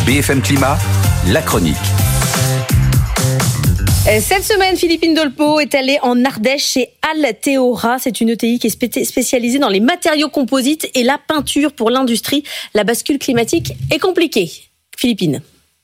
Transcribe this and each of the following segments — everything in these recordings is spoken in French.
BFM Climat, la chronique. Cette semaine, Philippine Dolpo est allée en Ardèche chez Alteora. C'est une ETI qui est spécialisée dans les matériaux composites et la peinture pour l'industrie. La bascule climatique est compliquée. Philippine.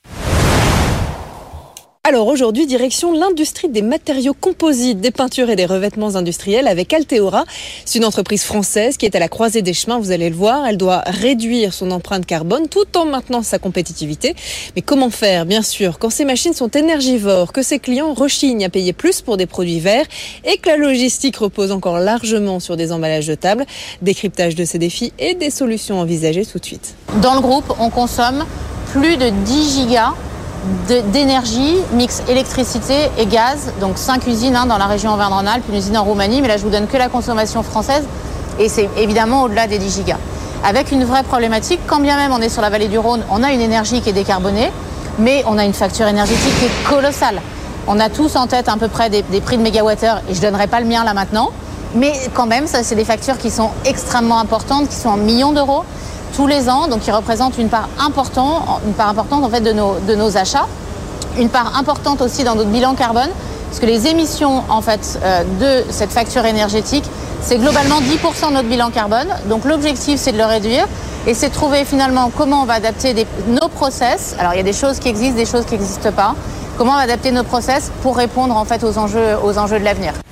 Alors aujourd'hui, direction l'industrie des matériaux composites, des peintures et des revêtements industriels avec Alteora. C'est une entreprise française qui est à la croisée des chemins, vous allez le voir. Elle doit réduire son empreinte carbone tout en maintenant sa compétitivité. Mais comment faire, bien sûr, quand ces machines sont énergivores, que ses clients rechignent à payer plus pour des produits verts et que la logistique repose encore largement sur des emballages jetables? Décryptage de ces défis et des solutions envisagées tout de suite. Dans le groupe, on consomme plus de 10 gigas d'énergie, mix électricité et gaz, donc 5 usines dans la région Auvergne-Rhône-Alpes, une usine en Roumanie, mais là je vous donne que la consommation française et c'est évidemment au-delà des 10 gigas. Avec une vraie problématique, quand bien même on est sur la vallée du Rhône, on a une énergie qui est décarbonée, mais on a une facture énergétique qui est colossale. On a tous en tête à peu près des prix de mégawattheure et je ne donnerai pas le mien là maintenant, mais quand même ça c'est des factures qui sont extrêmement importantes, qui sont en millions d'euros tous les ans, donc qui représentent une part importante en fait de nos achats, une part importante aussi dans notre bilan carbone, parce que les émissions en fait de cette facture énergétique, c'est globalement 10% de notre bilan carbone. Donc l'objectif c'est de le réduire et c'est de trouver finalement comment on va adapter nos process. Alors il y a des choses qui existent, des choses qui n'existent pas. Comment on va adapter nos process pour répondre en fait aux enjeux de l'avenir.